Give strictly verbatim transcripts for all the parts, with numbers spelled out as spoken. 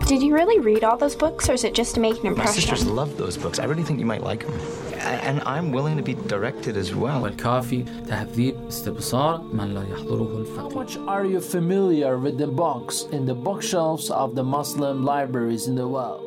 Did you really read all those books, or is it just to make an My impression? sisters love those books. I really think you might like them. And I'm willing to be directed as well. والكافي تهذيب استبصار من لا يحضره How الفقيه. much are you familiar with the books in the bookshelves of the Muslim libraries in the world?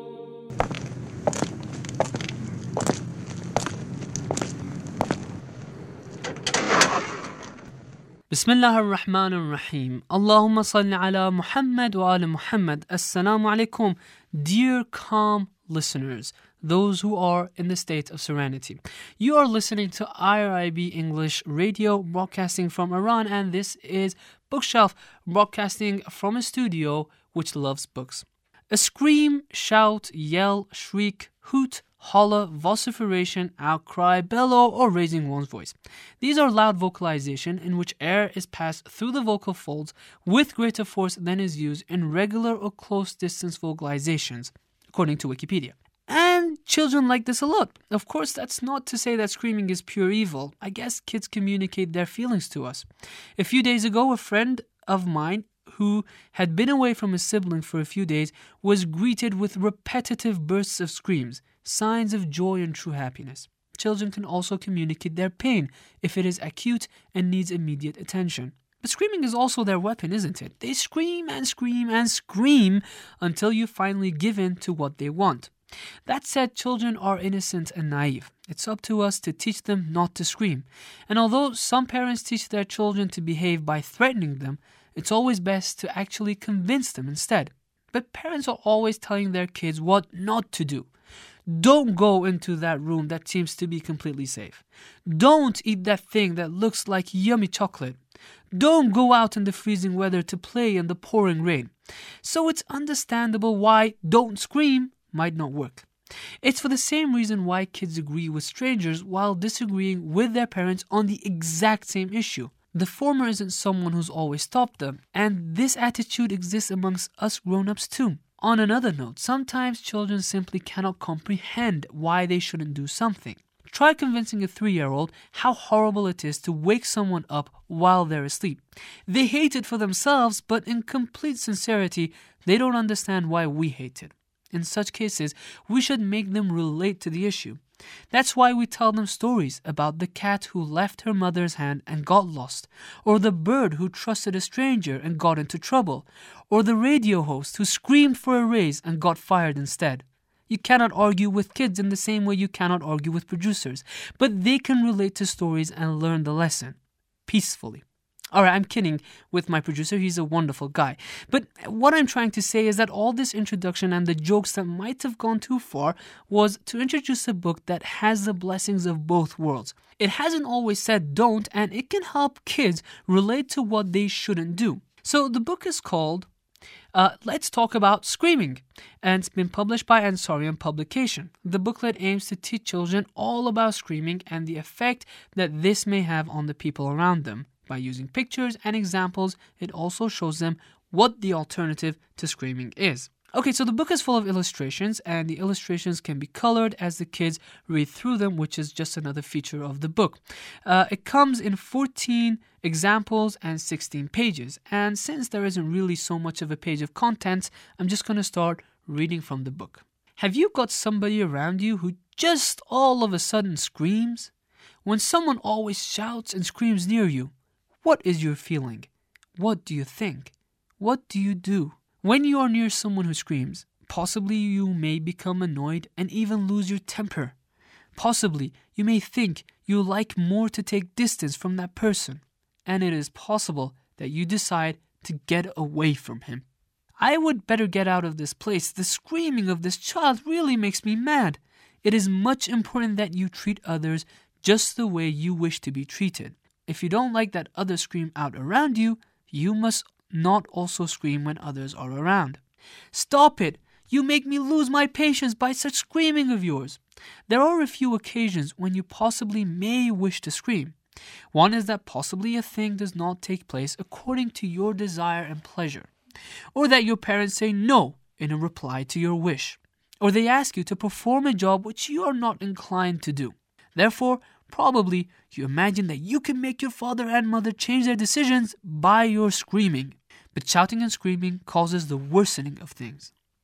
بسم الله الرحمن الرحيم. اللهم صل على محمد وآل Muhammad. Assalamu alaikum, dear calm listeners, those who are in the state of serenity. You are listening to I R I B English Radio, broadcasting from Iran, and this is Bookshelf, broadcasting from a studio which loves books. A scream, shout, yell, shriek, hoot, holler, vociferation, outcry, bellow, or raising one's voice. These are loud vocalization in which air is passed through the vocal folds with greater force than is used in regular or close distance vocalizations, according to Wikipedia. And children like this a lot. Of course, that's not to say that screaming is pure evil. I guess kids communicate their feelings to us. A few days ago, a friend of mine who had been away from his sibling for a few days was greeted with repetitive bursts of screams, signs of joy and true happiness. Children can also communicate their pain if it is acute and needs immediate attention. But screaming is also their weapon, isn't it? They scream and scream and scream until you finally give in to what they want. That said, children are innocent and naive. It's up to us to teach them not to scream. And although some parents teach their children to behave by threatening them, it's always best to actually convince them instead. But parents are always telling their kids what not to do. Don't go into that room that seems to be completely safe. Don't eat that thing that looks like yummy chocolate. Don't go out in the freezing weather to play in the pouring rain. So it's understandable why don't scream might not work. It's for the same reason why kids agree with strangers while disagreeing with their parents on the exact same issue. The former isn't someone who's always stopped them, and this attitude exists amongst us grown-ups too. On another note, sometimes children simply cannot comprehend why they shouldn't do something. Try convincing a three-year-old how horrible it is to wake someone up while they're asleep. They hate it for themselves, but in complete sincerity, they don't understand why we hate it. In such cases, we should make them relate to the issue. That's why we tell them stories about the cat who left her mother's hand and got lost, or the bird who trusted a stranger and got into trouble, or the radio host who screamed for a raise and got fired instead. You cannot argue with kids in the same way you cannot argue with producers, but they can relate to stories and learn the lesson peacefully. Alright, I'm kidding with my producer, he's a wonderful guy. But what I'm trying to say is that all this introduction and the jokes that might have gone too far was to introduce a book that has the blessings of both worlds. It hasn't always said don't, and it can help kids relate to what they shouldn't do. So the book is called uh, Let's Talk About Screaming, and it's been published by Ansarian Publication. The booklet aims to teach children all about screaming and the effect that this may have on the people around them. By using pictures and examples, it also shows them what the alternative to screaming is. Okay, so the book is full of illustrations, and the illustrations can be colored as the kids read through them, which is just another feature of the book. Uh, it comes in fourteen examples and sixteen pages, and since there isn't really so much of a page of content, I'm just going to start reading from the book. Have you got somebody around you who just all of a sudden screams? When someone always shouts and screams near you, what is your feeling? What do you think? What do you do? When you are near someone who screams, possibly you may become annoyed and even lose your temper. Possibly you may think you like more to take distance from that person, and it is possible that you decide to get away from him. I would better get out of this place. The screaming of this child really makes me mad. It is much important that you treat others just the way you wish to be treated. If you don't like that others scream out around you, you must not also scream when others are around. Stop it! You make me lose my patience by such screaming of yours. There are a few occasions when you possibly may wish to scream. One is that possibly a thing does not take place according to your desire and pleasure, or that your parents say no in a reply to your wish, or they ask you to perform a job which you are not inclined to do. Therefore, probably you imagine that you can make your father and mother change their decisions by your screaming. But shouting and screaming causes the worsening of things.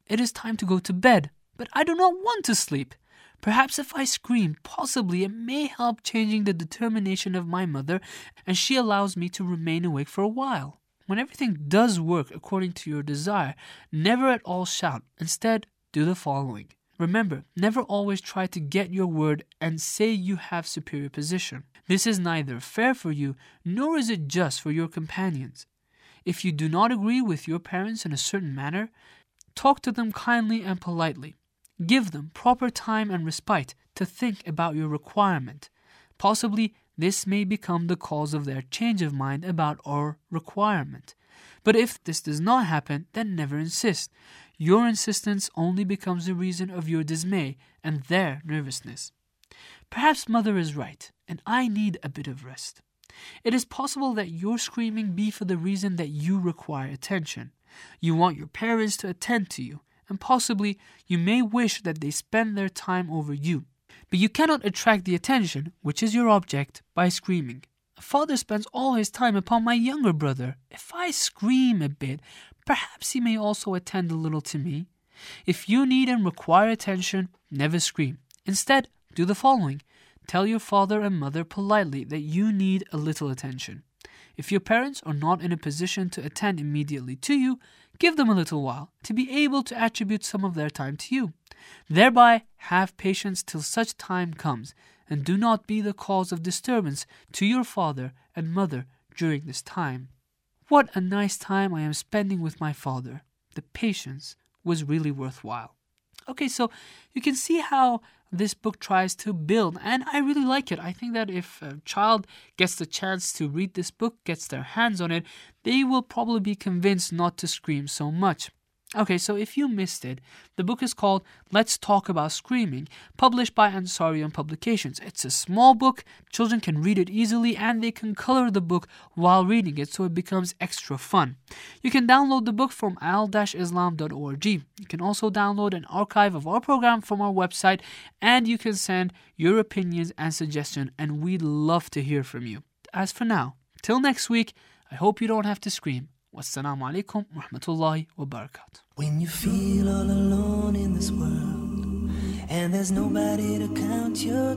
it is time to go to bed, but I do not want to sleep. Perhaps if I scream, possibly it may help changing the determination of my mother, and she allows me to remain awake for a while. When everything does work according to your desire, never at all shout. Instead, do the following. Remember, never always try to get your word and say you have superior position. This is neither fair for you, nor is it just for your companions. If you do not agree with your parents in a certain manner, talk to them kindly and politely. Give them proper time and respite to think about your requirement. Possibly, this may become the cause of their change of mind about our requirement. But if this does not happen, then never insist. Your insistence only becomes the reason of your dismay and their nervousness. Perhaps mother is right, and I need a bit of rest. It is possible that your screaming be for the reason that you require attention. You want your parents to attend to you, and possibly you may wish that they spend their time over you. But you cannot attract the attention, which is your object, by screaming. A father spends all his time upon my younger brother. If I scream a bit, perhaps he may also attend a little to me. If you need and require attention, never scream. Instead, do the following. Tell your father and mother politely that you need a little attention. If your parents are not in a position to attend immediately to you, give them a little while to be able to attribute some of their time to you. Thereby, have patience till such time comes, and do not be the cause of disturbance to your father and mother during this time. What a nice time I am spending with my father. The patience was really worthwhile. Okay, so you can see how this book tries to build, and I really like it. I think that if a child gets the chance to read this book, gets their hands on it, they will probably be convinced not to scream so much. Okay, so if you missed it, the book is called Let's Talk About Screaming, published by Ansarian Publications. It's a small book, children can read it easily, and they can color the book while reading it, so it becomes extra fun. You can download the book from al dash islam dot org. You can also download an archive of our program from our website, and you can send your opinions and suggestions, and we'd love to hear from you. As for now, till next week, I hope you don't have to scream. Wassalamu alaikum wa rahmatullahi wa barakatuh. When you feel all alone in this world and there's nobody to count your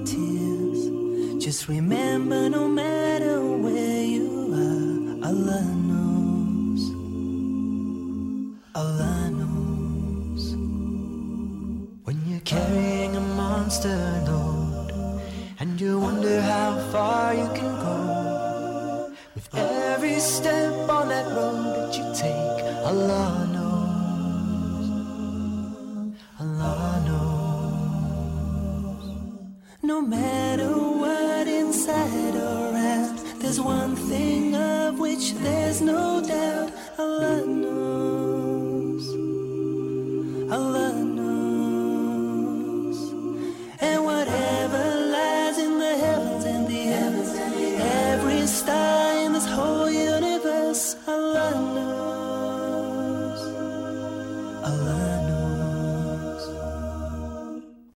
tears, just remember no matter where you are, Allah knows, Allah knows. When you're carrying a monster load and you wonder how far you can go, with every step on that road that you take, Allah knows, Allah knows. No matter what inside or out, there's one thing of which there's no doubt.